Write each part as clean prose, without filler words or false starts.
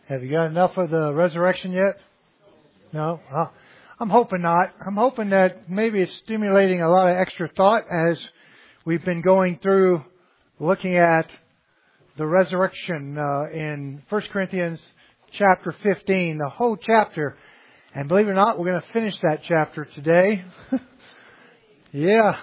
Have you got enough of the resurrection yet? No? Well, I'm hoping not. I'm hoping that maybe it's stimulating a lot of extra thought as we've been going through looking at the resurrection in 1 Corinthians chapter 15, the whole chapter. And believe it or not, we're going to finish that chapter today. Yeah.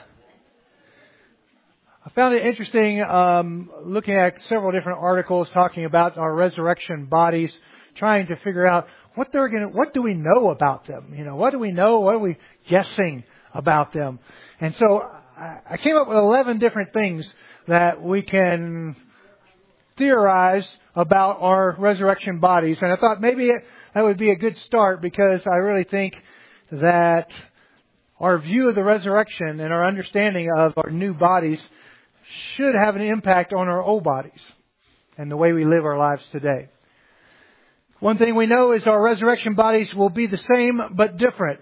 I found it interesting looking at several different articles talking about our resurrection bodies, trying to figure out what do we know about them? You know, what do we know? What are we guessing about them? And so I came up with 11 different things that we can theorize about our resurrection bodies. And I thought maybe that would be a good start, because I really think that our view of the resurrection and our understanding of our new bodies should have an impact on our old bodies and the way we live our lives today. One thing we know is our resurrection bodies will be the same but different.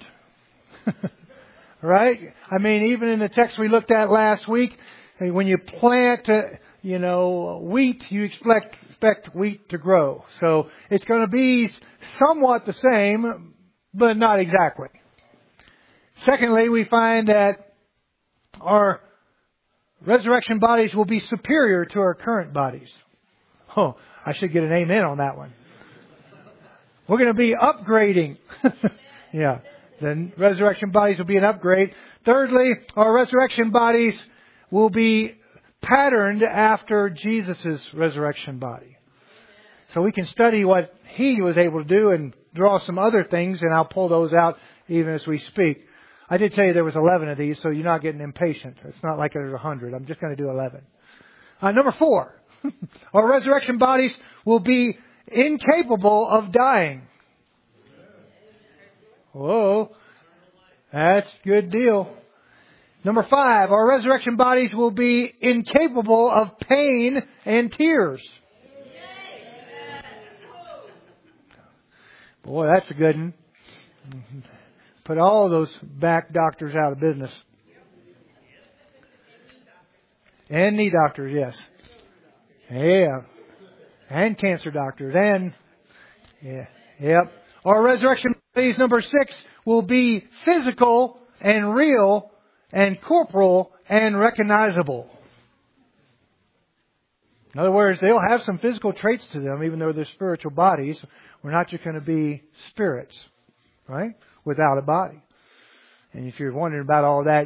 Right? I mean, even in the text we looked at last week, when you plant, wheat, you expect wheat to grow. So it's going to be somewhat the same, but not exactly. Secondly, we find that our resurrection bodies will be superior to our current bodies. Oh, I should get an amen on that one. We're going to be upgrading. Yeah. The resurrection bodies will be an upgrade. Thirdly, our resurrection bodies will be patterned after Jesus' resurrection body. So we can study what He was able to do and draw some other things, and I'll pull those out even as we speak. I did tell you there was 11 of these, so you're not getting impatient. It's not like there's 100. I'm just going to do 11. Number 4. Our resurrection bodies will be incapable of dying. Whoa. That's a good deal. Number 5. Our resurrection bodies will be incapable of pain and tears. Boy, that's a good one. Put all those back doctors out of business. And knee doctors, yes. Yeah. And cancer doctors. And, yeah. Yep. Our resurrection bodies, number 6, will be physical and real and corporal and recognizable. In other words, they'll have some physical traits to them, even though they're spiritual bodies. We're not just going to be spirits, right? Without a body. And if you're wondering about all of that,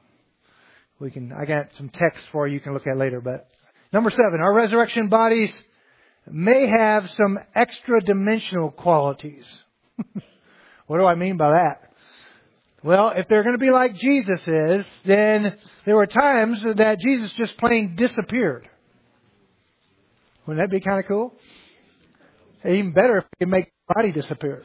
I got some text for you can look at later. But number 7, our resurrection bodies may have some extra dimensional qualities. What do I mean by that? Well, if they're going to be like Jesus is, then there were times that Jesus just plain disappeared. Wouldn't that be kind of cool? Even better if he could make the body disappear.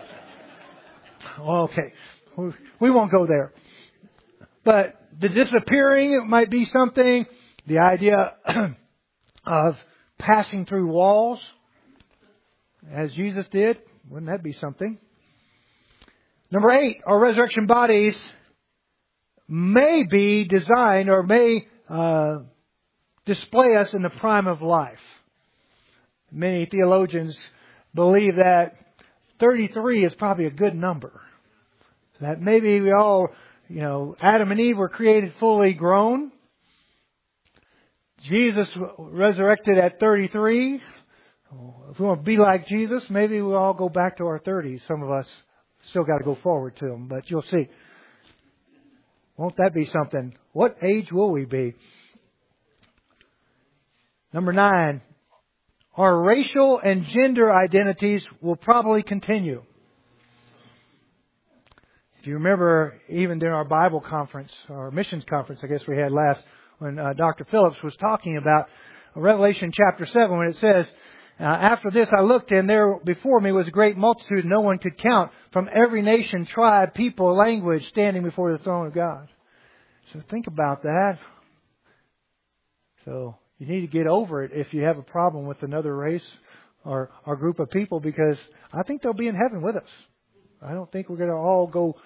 Okay. We won't go there. But the disappearing might be something. The idea of passing through walls, as Jesus did. Wouldn't that be something? Number 8, our resurrection bodies may be designed or may display us in the prime of life. Many theologians believe that 33 is probably a good number. That maybe we all, Adam and Eve were created fully grown. Jesus resurrected at 33. If we want to be like Jesus, maybe we'll all go back to our 30s. Some of us still got to go forward to them, but you'll see. Won't that be something? What age will we be? Number 9, our racial and gender identities will probably continue. If you remember, even during our Bible conference, our missions conference, I guess we had last, when Dr. Phillips was talking about Revelation chapter 7, when it says, after this I looked, and there before me was a great multitude no one could count, from every nation, tribe, people, language, standing before the throne of God. So think about that. So you need to get over it if you have a problem with another race or group of people, because I think they'll be in heaven with us. I don't think we're going to all go,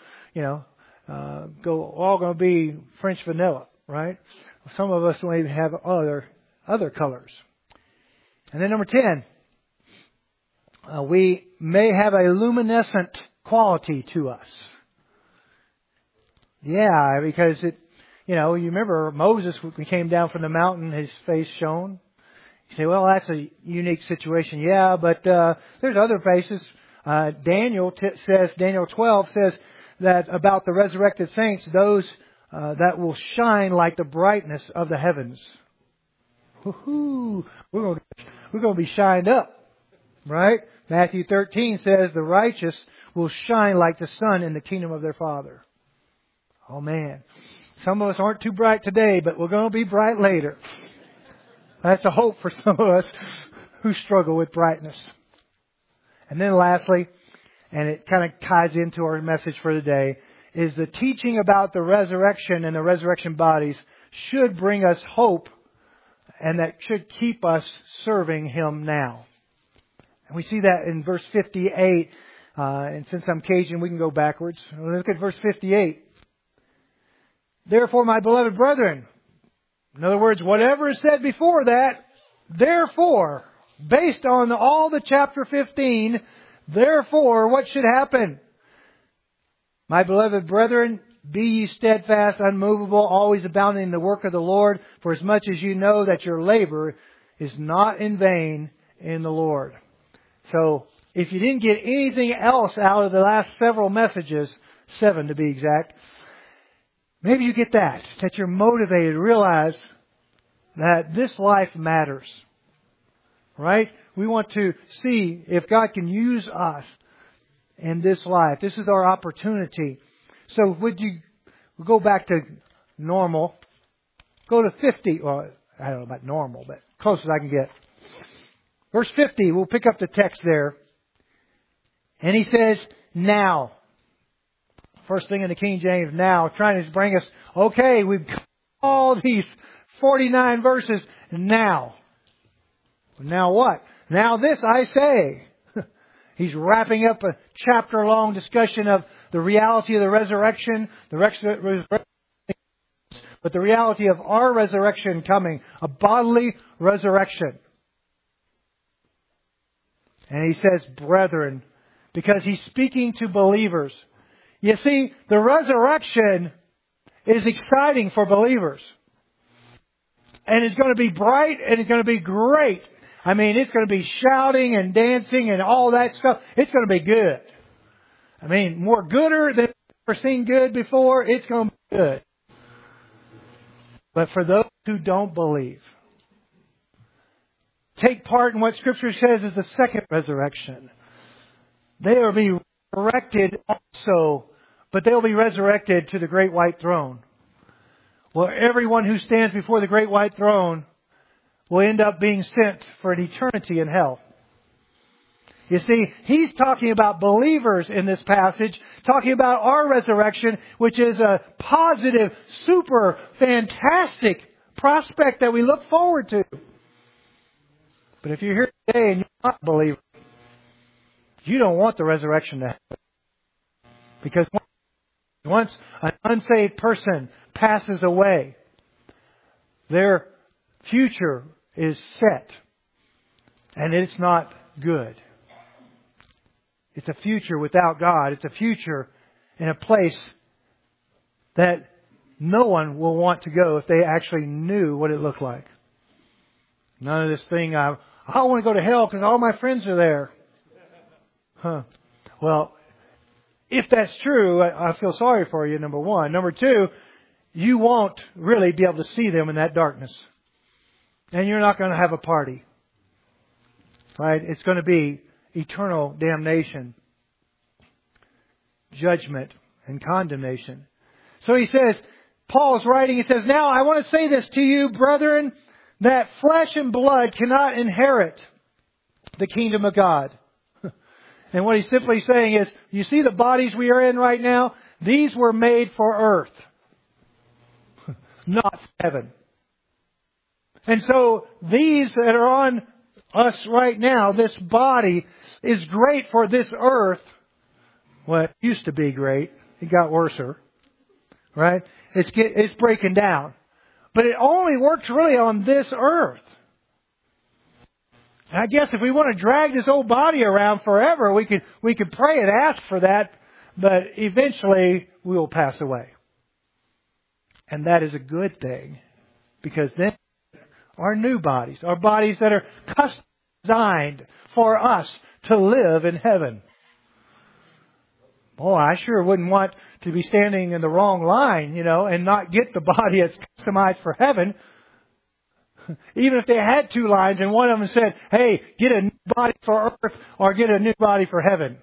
all going to be French vanilla, right? Some of us may have other colors. And then number 10, we may have a luminescent quality to us. Yeah, because you remember Moses, when he came down from the mountain, his face shone. You say, well, that's a unique situation. Yeah, but there's other places. Daniel 12 says that about the resurrected saints, those that will shine like the brightness of the heavens. Woo-hoo. We're going to be shined up, right? Matthew 13 says the righteous will shine like the sun in the kingdom of their Father. Oh man, some of us aren't too bright today, but we're going to be bright later. That's a hope for some of us who struggle with brightness. And then lastly, and it kind of ties into our message for today, is the teaching about the resurrection and the resurrection bodies should bring us hope, and that should keep us serving Him now. And we see that in verse 58. And since I'm Cajun, we can go backwards. Look at verse 58. Therefore, my beloved brethren, in other words, whatever is said before that, therefore, based on all the chapter 15, therefore, what should happen? My beloved brethren, be ye steadfast, unmovable, always abounding in the work of the Lord, for as much as you know that your labor is not in vain in the Lord. So, if you didn't get anything else out of the last several messages, 7 to be exact, maybe you get that you're motivated to realize that this life matters. Right? We want to see if God can use us in this life. This is our opportunity. So would you go back to normal? Go to 50. Well, I don't know about normal, but close as I can get. Verse 50, we'll pick up the text there. And he says, now. First thing in the King James, now, trying to bring us, okay, we've got all these 49 verses, now. Now what? Now this I say. He's wrapping up a chapter-long discussion of the reality of the resurrection, but the reality of our resurrection coming, a bodily resurrection. And he says, brethren, because he's speaking to believers. You see, the resurrection is exciting for believers. And it's going to be bright and it's going to be great. I mean, it's going to be shouting and dancing and all that stuff. It's going to be good. I mean, more gooder than I've ever seen good before. It's going to be good. But for those who don't believe, take part in what Scripture says is the second resurrection. They will be resurrected also, but they'll be resurrected to the great white throne. Well, everyone who stands before the great white throne will end up being sent for an eternity in hell. You see, he's talking about believers in this passage, talking about our resurrection, which is a positive, super, fantastic prospect that we look forward to. But if you're here today and you're not a believer, you don't want the resurrection to happen. Because once an unsaved person passes away, their future is set. And it's not good. It's a future without God. It's a future in a place that no one will want to go if they actually knew what it looked like. None of this thing, I want to go to hell because all my friends are there. Well, if that's true, I feel sorry for you, number one. Number two, you won't really be able to see them in that darkness. And you're not going to have a party. Right? It's going to be eternal damnation, judgment, and condemnation. So he says, Paul's writing, he says, now I want to say this to you, brethren, that flesh and blood cannot inherit the kingdom of God. And what he's simply saying is, you see the bodies we are in right now? These were made for earth, not heaven. And so these that are on us right now, this body, is great for this earth. Well, it used to be great. It got worser. Right? It's breaking down. But it only works really on this earth. And I guess if we want to drag this old body around forever, we could pray and ask for that, but eventually we will pass away. And that is a good thing, because then our new bodies, our bodies that are custom designed for us to live in heaven. Boy, I sure wouldn't want to be standing in the wrong line, and not get the body that's customized for heaven. Even if they had two lines and one of them said, hey, get a new body for earth or get a new body for heaven.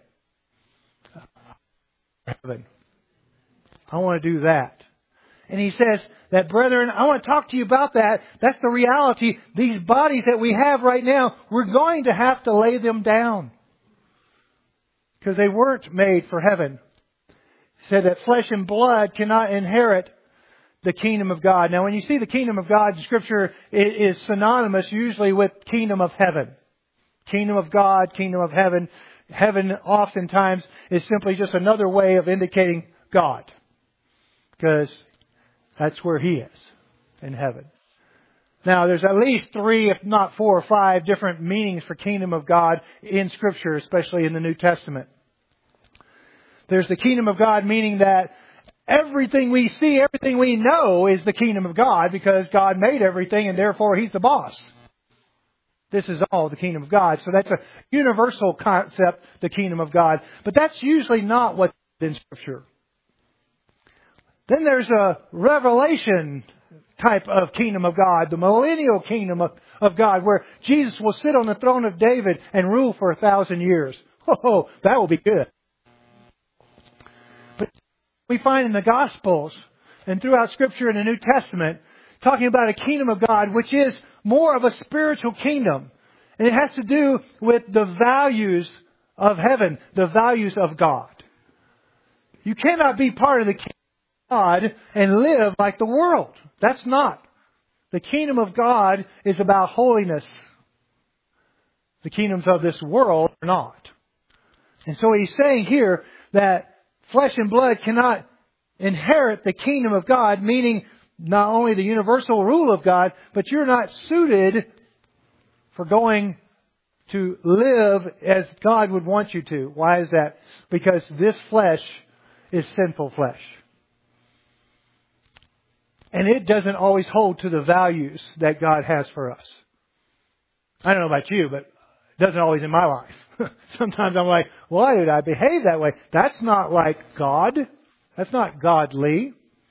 I want to do that. And he says that, brethren, I want to talk to you about that. That's the reality. These bodies that we have right now, we're going to have to lay them down, because they weren't made for heaven. He said that flesh and blood cannot inherit the kingdom of God. Now, when you see the kingdom of God in Scripture, it is synonymous usually with kingdom of heaven. Kingdom of God, kingdom of heaven. Heaven oftentimes is simply just another way of indicating God, because that's where He is, in heaven. Now, there's at least 3, if not 4 or 5 different meanings for kingdom of God in Scripture, especially in the New Testament. There's the kingdom of God, meaning that everything we see, everything we know is the kingdom of God, because God made everything and therefore He's the boss. This is all the kingdom of God. So that's a universal concept, the kingdom of God. But that's usually not what's in Scripture. Then there's a revelation type of kingdom of God, the millennial kingdom of God, where Jesus will sit on the throne of David and rule for 1,000 years. Oh, that will be good. But we find in the Gospels and throughout Scripture in the New Testament, talking about a kingdom of God, which is more of a spiritual kingdom. And it has to do with the values of heaven, the values of God. You cannot be part of the kingdom of God and live like the world. That's not. The kingdom of God is about holiness. The kingdoms of this world are not. And so He's saying here that flesh and blood cannot inherit the kingdom of God, meaning not only the universal rule of God, but you're not suited for going to live as God would want you to. Why is that? Because this flesh is sinful flesh. And it doesn't always hold to the values that God has for us. I don't know about you, but it doesn't always in my life. Sometimes I'm like, why did I behave that way? That's not like God. That's not godly.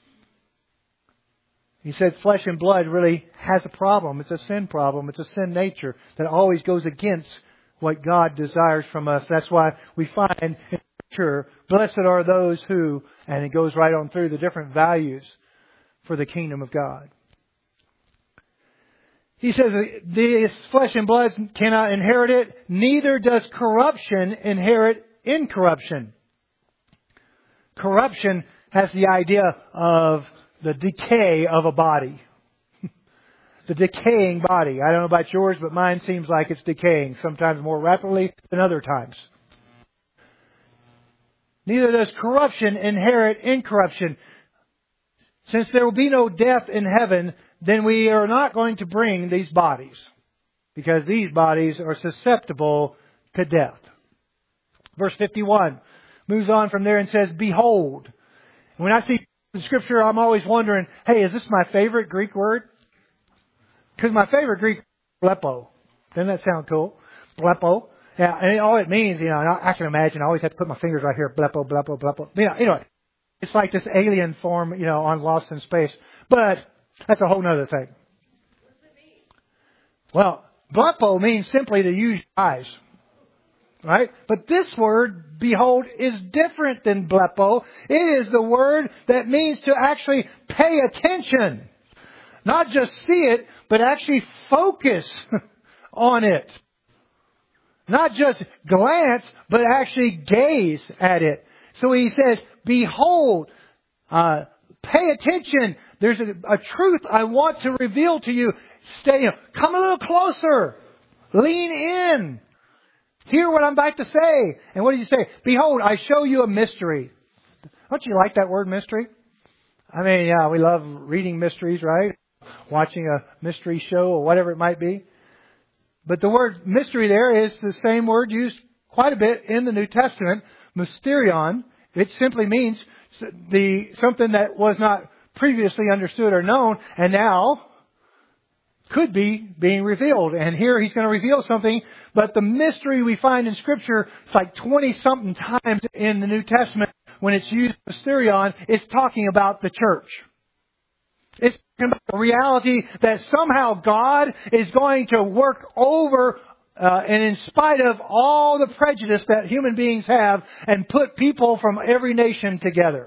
He said flesh and blood really has a problem. It's a sin problem. It's a sin nature that always goes against what God desires from us. That's why we find in Scripture, blessed are those who, and it goes right on through the different values for the kingdom of God. He says this flesh and blood cannot inherit it, neither does corruption inherit incorruption. Corruption has the idea of the decay of a body. The decaying body. I don't know about yours, but mine seems like it's decaying, sometimes more rapidly than other times. Neither does corruption inherit incorruption. Since there will be no death in heaven, then we are not going to bring these bodies, because these bodies are susceptible to death. Verse 51 moves on from there and says, behold. When I see the Scripture, I'm always wondering, hey, is this my favorite Greek word? Because my favorite Greek is blepo. Doesn't that sound cool? Blepo. Yeah, and all it means, I can imagine, I always have to put my fingers right here, blepo, blepo, blepo. Anyway, it's like this alien form, on Lost in Space. But that's a whole other thing. Well, blepo means simply to use your eyes. Right? But this word, behold, is different than blepo. It is the word that means to actually pay attention. Not just see it, but actually focus on it. Not just glance, but actually gaze at it. So he says, behold, pay attention. There's a truth I want to reveal to you. Come a little closer. Lean in. Hear what I'm about to say. And what did he say? Behold, I show you a mystery. Don't you like that word mystery? I mean, yeah, we love reading mysteries, right? Watching a mystery show or whatever it might be. But the word mystery there is the same word used quite a bit in the New Testament, mysterion. It simply means something that was not previously understood or known and now could be being revealed. And here he's going to reveal something, but the mystery we find in Scripture, it's like 20-something times in the New Testament when it's used mysterion, it's talking about the church. It's talking about the reality that somehow God is going to work over and in spite of all the prejudice that human beings have and put people from every nation together.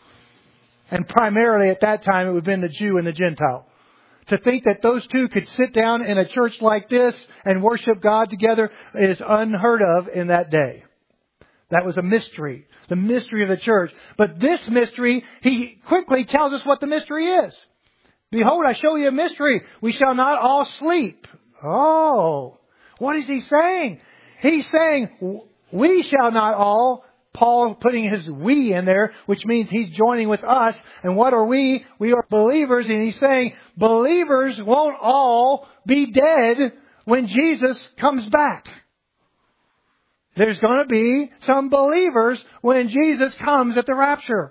And primarily at that time it would have been the Jew and the Gentile. To think that those two could sit down in a church like this and worship God together is unheard of in that day. That was a mystery. The mystery of the church. But this mystery, he quickly tells us what the mystery is. Behold, I show you a mystery. We shall not all sleep. Oh, what is he saying? He's saying, we shall not all. Paul putting his we in there, which means he's joining with us. And what are we? We are believers. And he's saying believers won't all be dead when Jesus comes back. There's going to be some believers when Jesus comes at the rapture.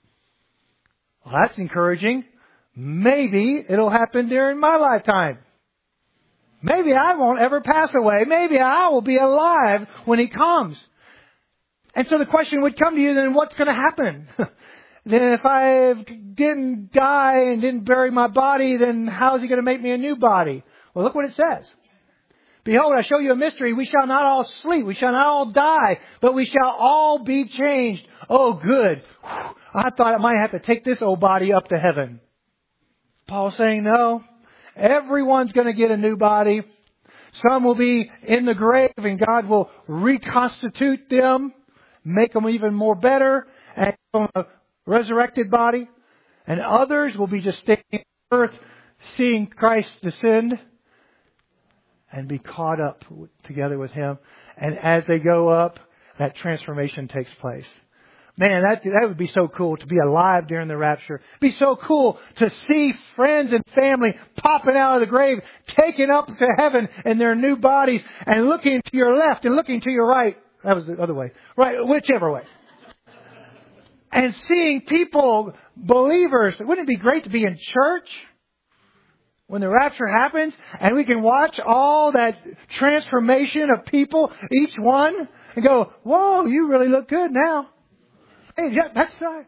Well, that's encouraging. Maybe it'll happen during my lifetime. Maybe I won't ever pass away. Maybe I will be alive when He comes. And so the question would come to you, then what's going to happen? Then if I didn't die and didn't bury my body, then how is He going to make me a new body? Well, look what it says. Behold, I show you a mystery. We shall not all sleep. We shall not all die, but we shall all be changed. Oh, good. I thought I might have to take this old body up to heaven. Paul's saying no. Everyone's going to get a new body. Some will be in the grave and God will reconstitute them, make them even more better, and give them a resurrected body. And others will be just staying on earth, seeing Christ descend and be caught up together with Him. And as they go up, that transformation takes place. Man, that would be so cool to be alive during the rapture. It'd be so cool to see friends and family popping out of the grave, taken up to heaven in their new bodies, and looking to your left and looking to your right. That was the other way. Right, whichever way. And seeing people, believers. Wouldn't it be great to be in church when the rapture happens and we can watch all that transformation of people, each one, and go, whoa, you really look good now. Hey, yeah, that's right.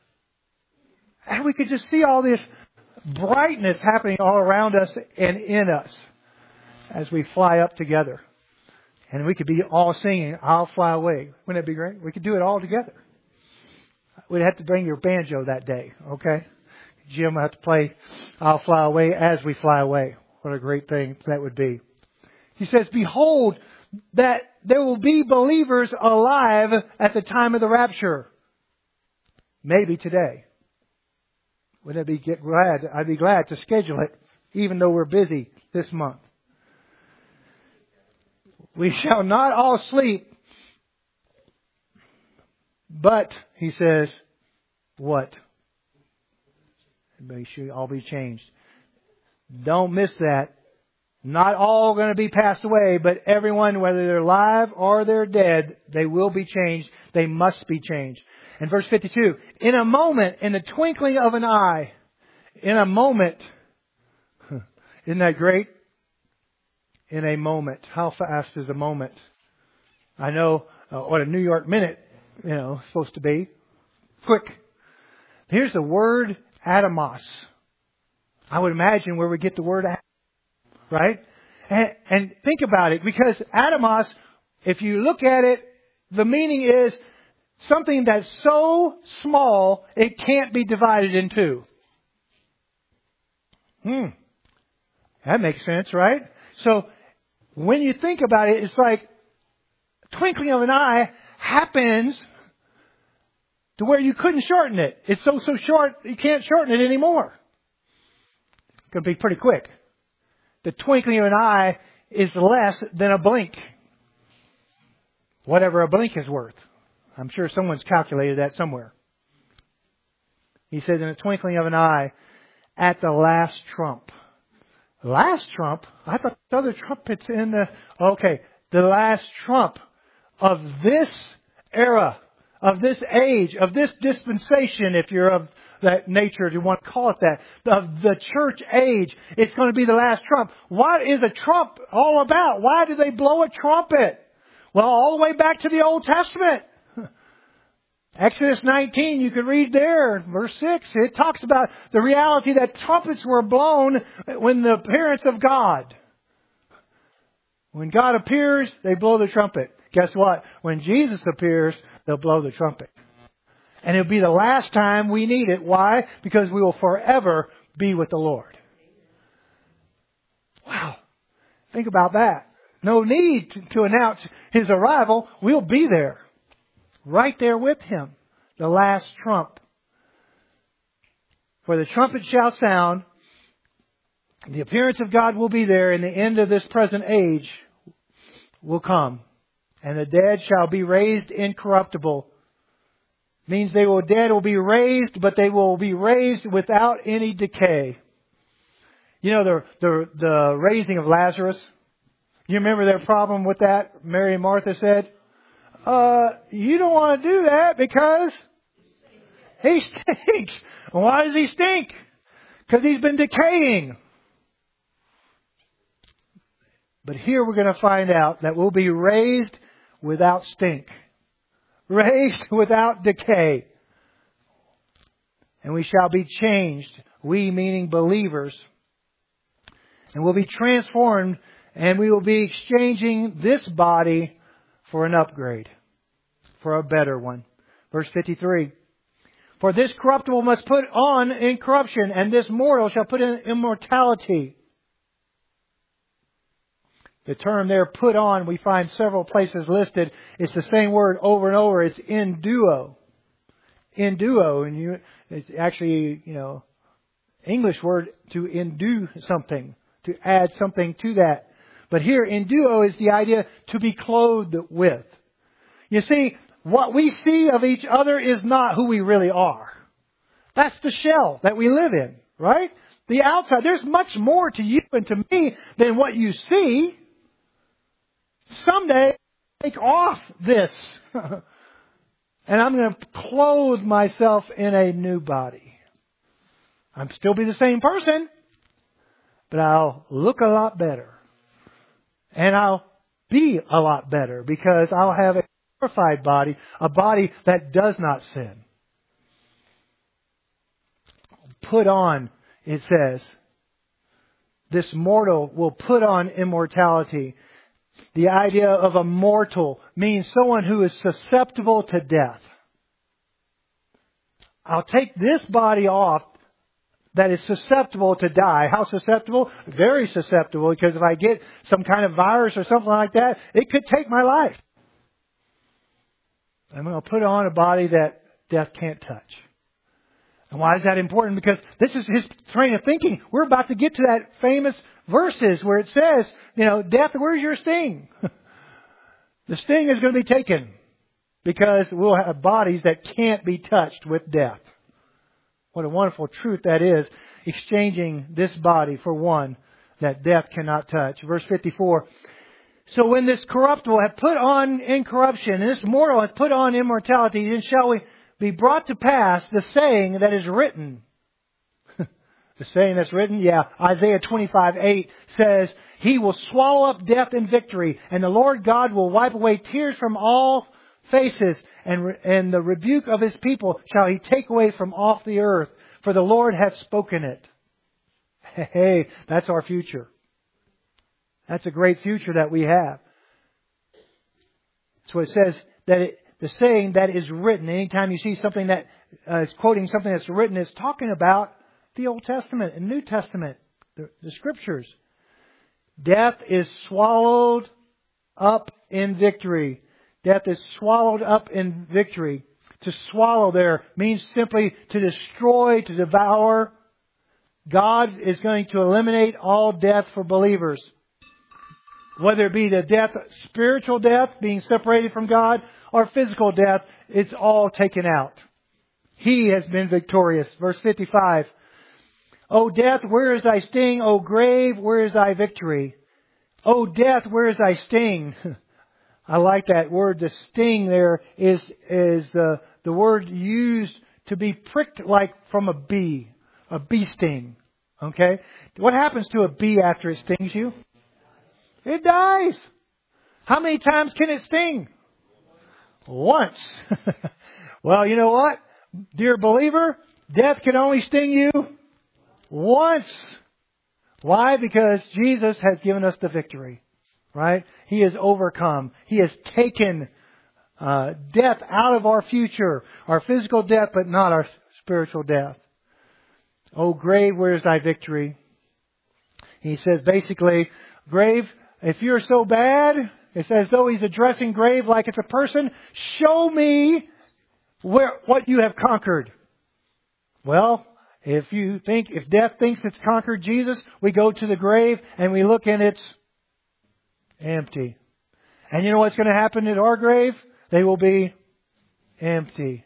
And we could just see all this brightness happening all around us and in us as we fly up together. And we could be all singing, I'll Fly Away. Wouldn't that be great? We could do it all together. We'd have to bring your banjo that day, okay? Jim will have to play I'll Fly Away as we fly away. What a great thing that would be. He says, behold, that there will be believers alive at the time of the rapture. Maybe today. Wouldn't I be glad? I'd be glad to schedule it, even though we're busy this month. We shall not all sleep, but, he says, what? They should all be changed. Don't miss that. Not all going to be passed away, but everyone, whether they're alive or they're dead, they will be changed. They must be changed. And verse 52, in a moment, in the twinkling of an eye, in a moment, isn't that great? In a moment. How fast is a moment? I know what a New York minute, is supposed to be. Quick. Here's the word atomos. I would imagine where we get the word atom, right? And think about it, because atomos, if you look at it, the meaning is something that's so small it can't be divided in two. That makes sense, right? So when you think about it, it's like twinkling of an eye happens to where you couldn't shorten it. It's so short you can't shorten it anymore. It's going to be pretty quick. The twinkling of an eye is less than a blink. Whatever a blink is worth. I'm sure someone's calculated that somewhere. He says, in the twinkling of an eye, at the last trump. Last trump? I thought the other trumpets in the... Okay, the last trump of this era, of this age, of this dispensation, if you're of that nature, if you want to call it that, of the church age, it's going to be the last trump. What is a trump all about? Why do they blow a trumpet? Well, all the way back to the Old Testament. Exodus 19, you can read there, verse 6. It talks about the reality that trumpets were blown when the appearance of God. When God appears, they blow the trumpet. Guess what? When Jesus appears, they'll blow the trumpet. And it'll be the last time we need it. Why? Because we will forever be with the Lord. Wow. Think about that. No need to announce His arrival. We'll be there. Right there with Him. The last trump. For the trumpet shall sound. The appearance of God will be there, and the end of this present age will come. And the dead shall be raised incorruptible. Means dead will be raised, but they will be raised without any decay. You know the raising of Lazarus? You remember their problem with that? Mary and Martha said, you don't want to do that because he stinks. Why does he stink? Because he's been decaying. But here we're going to find out that we'll be raised without stink. Raised without decay. And we shall be changed. We meaning believers. And we'll be transformed, and we will be exchanging this body for an upgrade. For a better one. Verse 53. For this corruptible must put on incorruption, and this mortal shall put in immortality. The term there, put on, we find several places listed. It's the same word over and over. It's enduo. Enduo. And it's actually, English word to endue something. To add something to that. But here, enduo is the idea to be clothed with. You see, what we see of each other is not who we really are. That's the shell that we live in, right? The outside. There's much more to you and to me than what you see. Someday, take off this. And I'm going to clothe myself in a new body. I'll still be the same person, but I'll look a lot better. And I'll be a lot better because I'll have a glorified body, a body that does not sin. Put on, it says, this mortal will put on immortality. The idea of a mortal means someone who is susceptible to death. I'll take this body off that is susceptible to die. How susceptible? Very susceptible, because if I get some kind of virus or something like that, it could take my life. I'm going to put on a body that death can't touch. And why is that important? Because this is his train of thinking. We're about to get to that famous verses where it says, death, where's your sting? The sting is going to be taken because we'll have bodies that can't be touched with death. What a wonderful truth that is, exchanging this body for one that death cannot touch. Verse 54. So when this corruptible hath put on incorruption, and this mortal hath put on immortality, then shall we be brought to pass the saying that is written. The saying that's written, Isaiah 25:8 says, He will swallow up death in victory, and the Lord God will wipe away tears from all faces, and the rebuke of His people shall He take away from off the earth, for the Lord hath spoken it. Hey, that's our future. That's a great future that we have. So it says that the saying that is written, anytime you see something that is quoting something that's written, is talking about the Old Testament and New Testament, the Scriptures. Death is swallowed up in victory. Death is swallowed up in victory. To swallow there means simply to destroy, to devour. God is going to eliminate all death for believers. Whether it be the death, spiritual death, being separated from God, or physical death, it's all taken out. He has been victorious. Verse 55. O death, where is thy sting? O grave, where is thy victory? O death, where is thy sting? I like that word. The sting there is the word used to be pricked like from a bee sting. Okay? What happens to a bee after it stings you? It dies. How many times can it sting? Once. Well, you know what? Dear believer, death can only sting you once. Why? Because Jesus has given us the victory. Right? He has overcome. He has taken death out of our future. Our physical death, but not our spiritual death. O grave, where is thy victory? He says basically, grave, if you're so bad, it's as though he's addressing grave like it's a person. Show me what you have conquered. Well, if death thinks it's conquered Jesus, we go to the grave and we look and it's empty. And you know what's going to happen at our grave? They will be empty.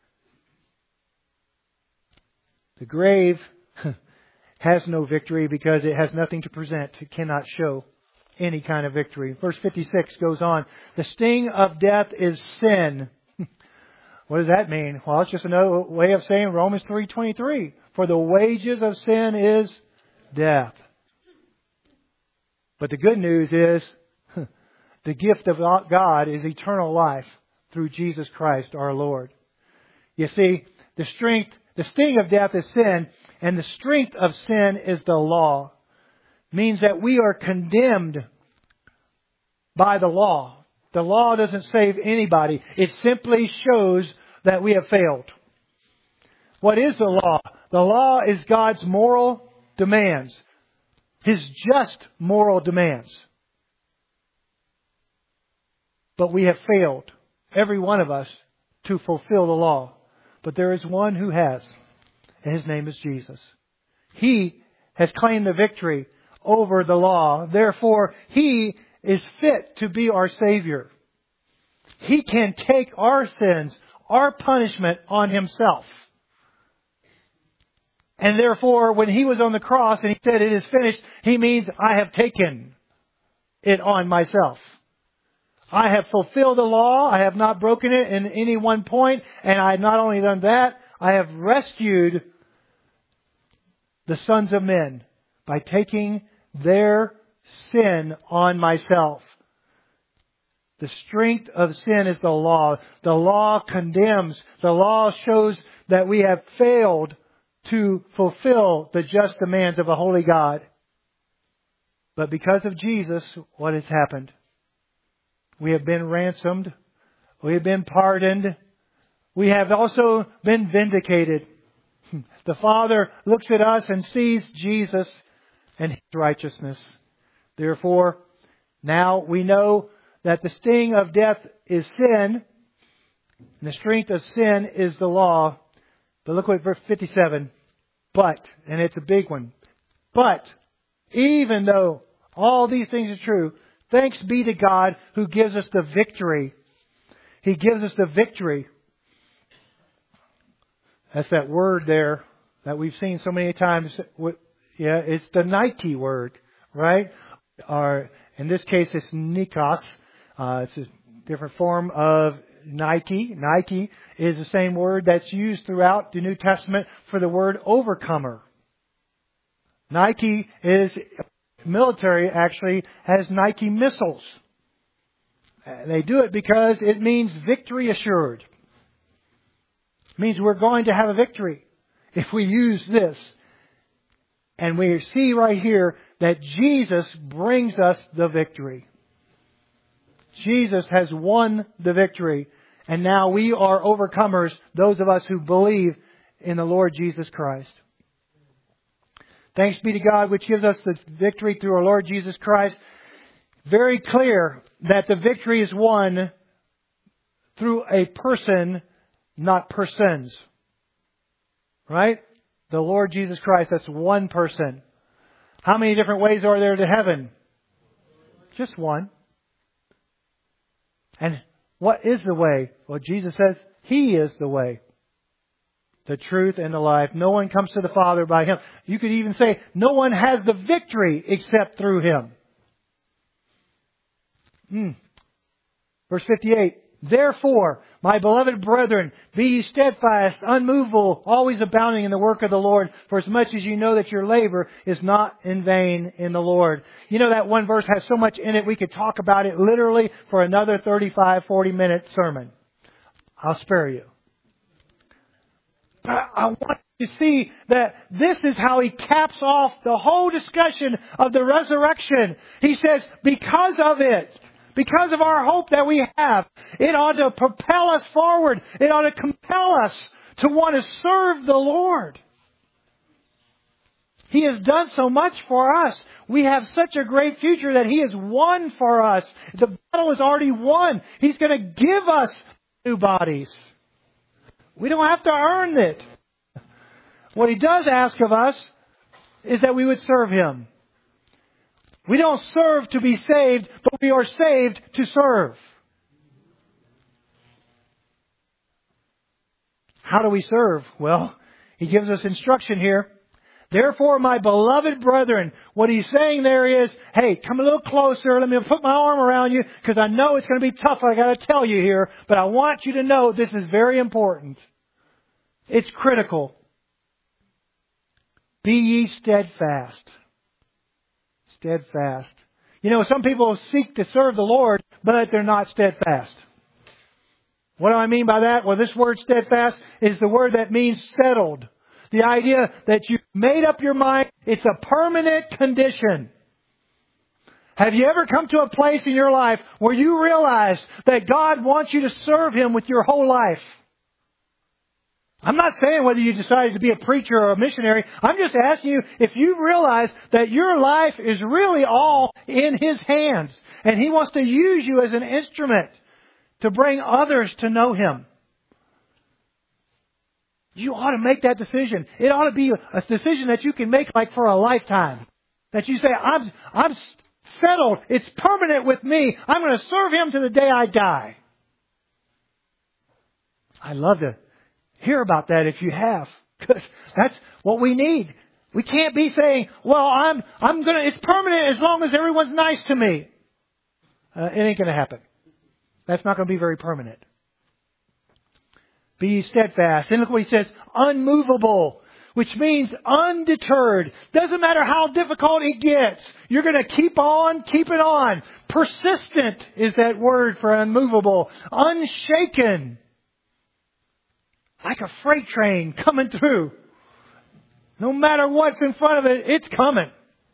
The grave has no victory because it has nothing to present. It cannot show any kind of victory. Verse 56 goes on. The sting of death is sin. What does that mean? Well, it's just another way of saying Romans 3:23. For the wages of sin is death. But the good news is the gift of God is eternal life through Jesus Christ our Lord. You see, the sting of death is sin, and the strength of sin is the law. Means that we are condemned by the law. The law doesn't save anybody. It simply shows that we have failed. What is the law? The law is God's moral demands. His just moral demands. But we have failed, every one of us, to fulfill the law. But there is one who has, and His name is Jesus. He has claimed the victory over the law. Therefore, He is fit to be our Savior. He can take our sins, our punishment on Himself. And therefore, when He was on the cross and He said, "It is finished," He means I have taken it on myself. I have fulfilled the law. I have not broken it in any one point. And I have not only done that, I have rescued the sons of men by taking their sin on myself. The strength of sin is the law. The law condemns. The law shows that we have failed to fulfill the just demands of a holy God. But because of Jesus, what has happened? We have been ransomed. We have been pardoned. We have also been vindicated. The Father looks at us and sees Jesus and His righteousness. Therefore, now we know that the sting of death is sin, and the strength of sin is the law. But look what verse 57. But, and it's a big one. But, even though all these things are true, thanks be to God who gives us the victory. He gives us the victory. That's that word there that we've seen so many times. Yeah, it's the Nike word, right? Or in this case, it's Nikos. It's a different form of Nike. Nike is the same word that's used throughout the New Testament for the word overcomer. Nike is military actually has Nike missiles. They do it because it means victory assured. It means we're going to have a victory if we use this. And we see right here that Jesus brings us the victory. Jesus has won the victory. And now we are overcomers, those of us who believe in the Lord Jesus Christ. Thanks be to God, which gives us the victory through our Lord Jesus Christ. Very clear that the victory is won through a person, not persons. Right? The Lord Jesus Christ, that's one person. How many different ways are there to heaven? Just one. And what is the way? Well, Jesus says He is the way. the truth, and the life. No one comes to the Father by Him. You could even say, no one has the victory except through Him. Verse 58. Therefore, my beloved brethren, be ye steadfast, unmovable, always abounding in the work of the Lord, for as much as you know that your labor is not in vain in the Lord. You know, that one verse has so much in it, we could talk about it literally for another 35, 40-minute sermon. I'll spare you. But I want you to see that this is how he caps off the whole discussion of the resurrection. He says, because of it, because of our hope that we have, it ought to propel us forward. It ought to compel us to want to serve the Lord. He has done so much for us. We have such a great future that He has won for us. The battle is already won. He's going to give us new bodies. We don't have to earn it. What He does ask of us is that we would serve Him. We don't serve to be saved, but we are saved to serve. How do we serve? Well, He gives us instruction here. Therefore, my beloved brethren, what He's saying there is, hey, come a little closer. Let me put my arm around you because I know it's going to be tough. I got to tell you here, but I want you to know this is very important. It's critical. Be ye steadfast. Steadfast. You know, some people seek to serve the Lord, but they're not steadfast. What do I mean by that? Well, this word steadfast is the word that means settled. The idea that you've made up your mind, it's a permanent condition. Have you ever come to a place in your life where you realize that God wants you to serve Him with your whole life? I'm not saying whether you decided to be a preacher or a missionary. I'm just asking you if you realize that your life is really all in His hands. And He wants to use you as an instrument to bring others to know Him. You ought to make that decision. It ought to be a decision that you can make like for a lifetime. That you say, I'm settled. It's permanent with me. I'm going to serve Him to the day I die. I'd love to hear about that if you have. Because that's what we need. We can't be saying, well, it's permanent as long as everyone's nice to me. It ain't going to happen. That's not going to be very permanent. Be steadfast. And look what he says, unmovable, which means undeterred. Doesn't matter how difficult it gets. You're going to keep on keeping on. Persistent is that word for unmovable. Unshaken. Like a freight train coming through. No matter what's in front of it, it's coming.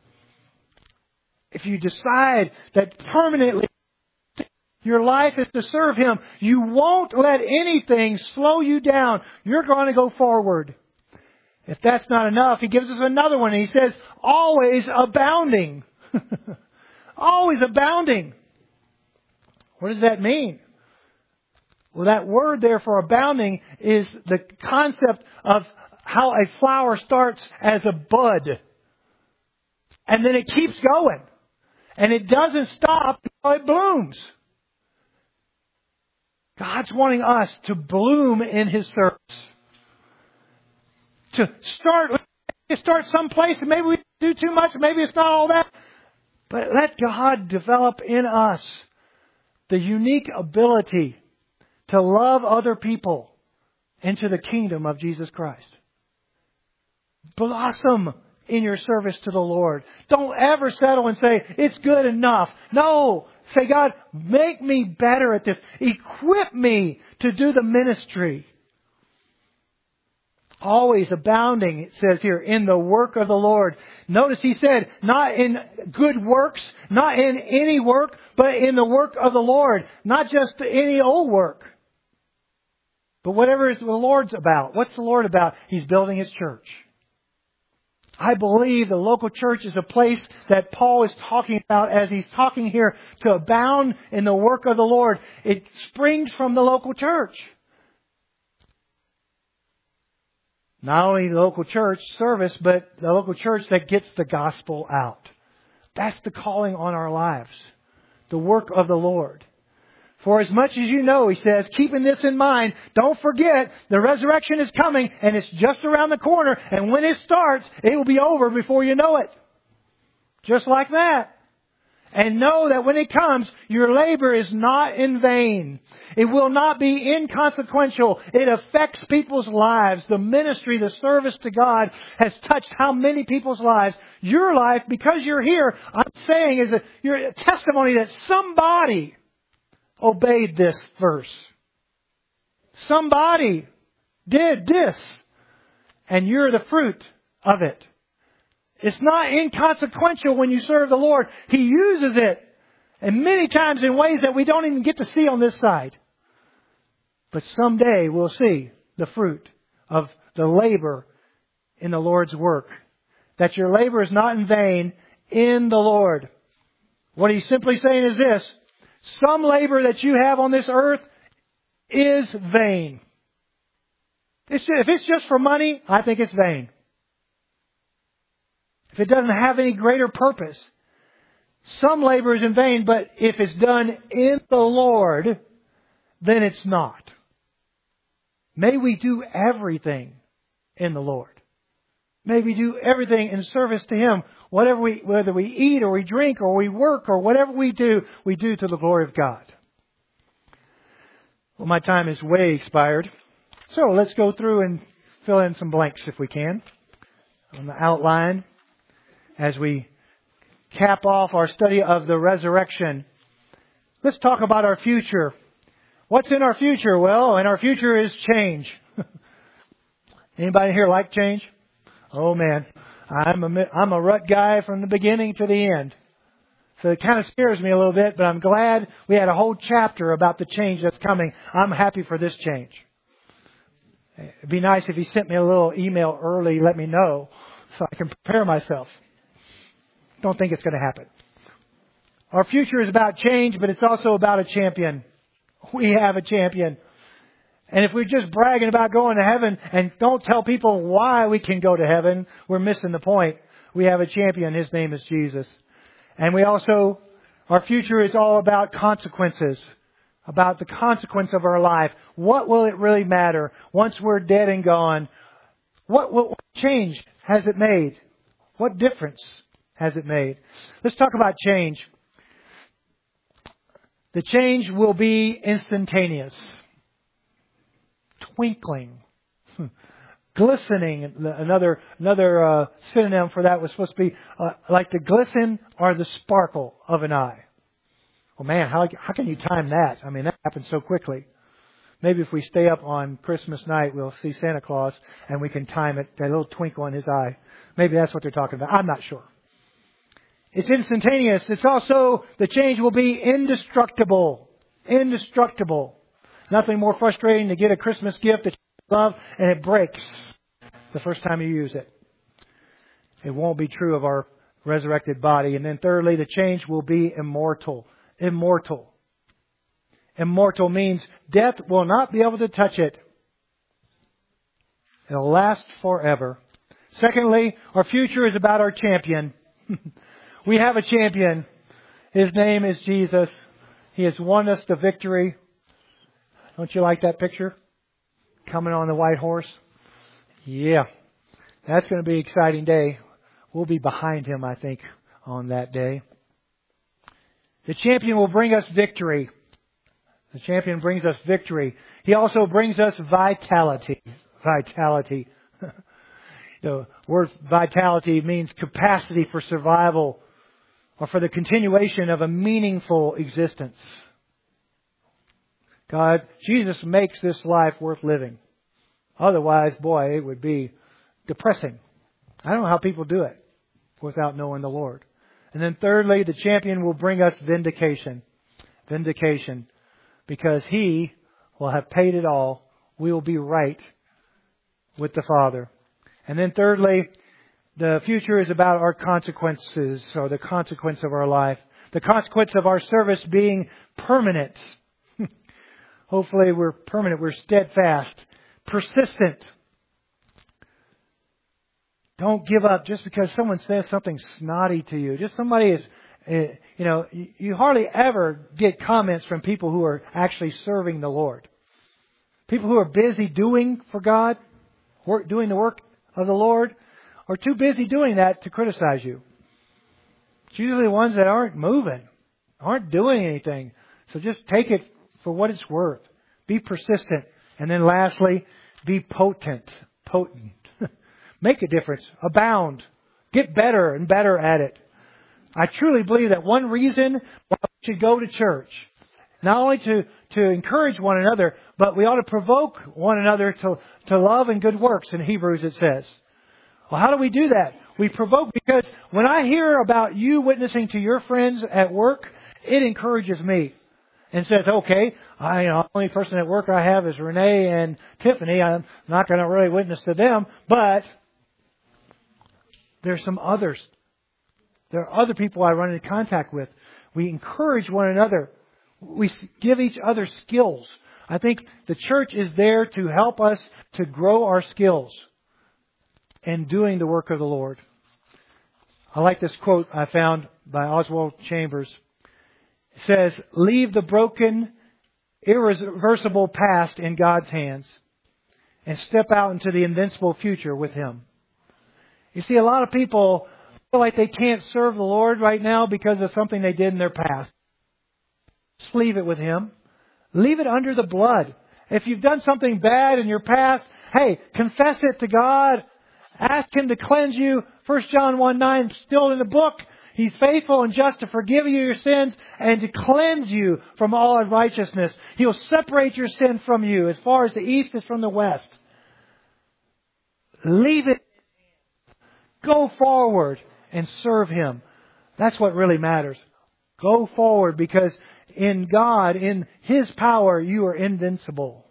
If you decide that permanently your life is to serve Him, you won't let anything slow you down. You're going to go forward. If that's not enough, He gives us another one. He says, always abounding. Always abounding. What does that mean? Well, that word there for abounding is the concept of how a flower starts as a bud. And then it keeps going. And it doesn't stop until it blooms. God's wanting us to bloom in His service. To start someplace, and maybe we do too much, maybe it's not all that. But let God develop in us the unique ability to love other people into the kingdom of Jesus Christ. Blossom in your service to the Lord. Don't ever settle and say, it's good enough. No. Say, God, make me better at this. Equip me to do the ministry. Always abounding, it says here, in the work of the Lord. Notice he said, not in good works, not in any work, but in the work of the Lord. Not just any old work. But whatever the Lord's about. What's the Lord about? He's building His church. I believe the local church is a place that Paul is talking about as he's talking here to abound in the work of the Lord. It springs from the local church. Not only the local church service, but the local church that gets the gospel out. That's the calling on our lives. The work of the Lord. For as much as you know, he says, keeping this in mind, don't forget the resurrection is coming and it's just around the corner. And when it starts, it will be over before you know it. Just like that. And know that when it comes, your labor is not in vain. It will not be inconsequential. It affects people's lives. The ministry, the service to God has touched how many people's lives. Your life, because you're here, I'm saying is you're a testimony that somebody obeyed this verse. Somebody did this. And you're the fruit of it. It's not inconsequential when you serve the Lord. He uses it. And many times in ways that we don't even get to see on this side. But someday we'll see the fruit of the labor in the Lord's work. That your labor is not in vain in the Lord. What he's simply saying is this. Some labor that you have on this earth is vain. If it's just for money, I think it's vain. If it doesn't have any greater purpose. Some labor is in vain, but if it's done in the Lord, then it's not. May we do everything in the Lord. May we do everything in service to Him. Whether we eat or we drink or we work or whatever we do to the glory of God. Well, my time is way expired. So let's go through and fill in some blanks if we can on the outline as we cap off our study of the resurrection. Let's talk about our future. What's in our future? Well, in our future is change. Anybody here like change? Oh man, I'm a rut guy from the beginning to the end. So it kind of scares me a little bit, but I'm glad we had a whole chapter about the change that's coming. I'm happy for this change. It'd be nice if he sent me a little email early, let me know, so I can prepare myself. Don't think it's going to happen. Our future is about change, but it's also about a champion. We have a champion. And if we're just bragging about going to heaven and don't tell people why we can go to heaven, we're missing the point. We have a champion. His name is Jesus. And our future is all about consequences. About the consequence of our life. What will it really matter once we're dead and gone? What change has it made? What difference has it made? Let's talk about change. The change will be instantaneous. Twinkling. Glistening. Another synonym for that was supposed to be like the glisten or the sparkle of an eye. Well, man, how can you time that? I mean, that happens so quickly. Maybe if we stay up on Christmas night, we'll see Santa Claus and we can time it, that little twinkle in his eye. Maybe that's what they're talking about. I'm not sure. It's instantaneous. It's also, the change will be indestructible. Indestructible. Nothing more frustrating to get a Christmas gift that you love and it breaks the first time you use it. It won't be true of our resurrected body. And then thirdly, the change will be immortal. Immortal. Immortal means death will not be able to touch it. It'll last forever. Secondly, our future is about our champion. We have a champion. His name is Jesus. He has won us the victory. Don't you like that picture? Coming on the white horse. Yeah. That's going to be an exciting day. We'll be behind him, I think, on that day. The champion will bring us victory. The champion brings us victory. He also brings us vitality. Vitality. The word vitality means capacity for survival or for the continuation of a meaningful existence. Jesus makes this life worth living. Otherwise, boy, it would be depressing. I don't know how people do it without knowing the Lord. And then thirdly, the champion will bring us vindication. Vindication. Because He will have paid it all. We will be right with the Father. And then thirdly, the future is about our consequences, or the consequence of our life. The consequence of our service being permanent. Hopefully we're permanent, we're steadfast, persistent. Don't give up just because someone says something snotty to you. Just somebody You hardly ever get comments from people who are actually serving the Lord. People who are busy doing for God, doing the work of the Lord, are too busy doing that to criticize you. It's usually the ones that aren't moving, aren't doing anything. So just take it for what it's worth. Be persistent. And then lastly, be potent. Make a difference. Abound. Get better and better at it. I truly believe that one reason why we should go to church, not only to encourage one another, but we ought to provoke one another to love and good works. In Hebrews it says. Well, how do we do that? We provoke because when I hear about you witnessing to your friends at work, it encourages me. And says, okay, the only person at work I have is Renee and Tiffany. I'm not going to really witness to them, but there's some others. There are other people I run into contact with. We encourage one another. We give each other skills. I think the church is there to help us to grow our skills in doing the work of the Lord. I like this quote I found by Oswald Chambers. It says, leave the broken, irreversible past in God's hands and step out into the invincible future with Him. You see, a lot of people feel like they can't serve the Lord right now because of something they did in their past. Just leave it with Him. Leave it under the blood. If you've done something bad in your past, hey, confess it to God. Ask Him to cleanse you. 1 John 1:9, still in the book. He's faithful and just to forgive you your sins and to cleanse you from all unrighteousness. He'll separate your sin from you as far as the east is from the west. Leave it. Go forward and serve Him. That's what really matters. Go forward because in God, in His power, you are invincible.